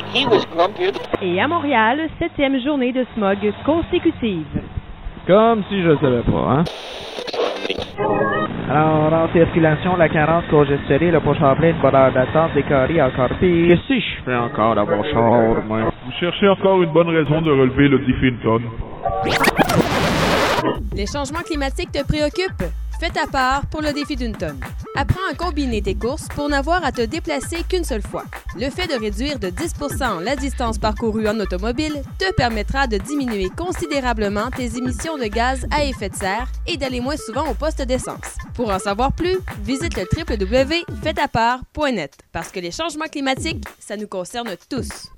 he was grumpier. Et à Montréal, 7e journée de smog consécutive. Comme si je savais pas, hein? Alors, en circulation, la 40 congestionné, le pont Champlain, bonne heure d'attente, décoré encore pire. Qu'est-ce que je fais encore dans mon char, moi? Vous cherchez encore une bonne raison de relever le défi Hinton. Les changements climatiques te préoccupent? Fais ta part pour le défi d'une tonne. Apprends à combiner tes courses pour n'avoir à te déplacer qu'une seule fois. Le fait de réduire de 10% la distance parcourue en automobile te permettra de diminuer considérablement tes émissions de gaz à effet de serre et d'aller moins souvent au poste d'essence. Pour en savoir plus, visite le www.faitapart.net parce que les changements climatiques, ça nous concerne tous.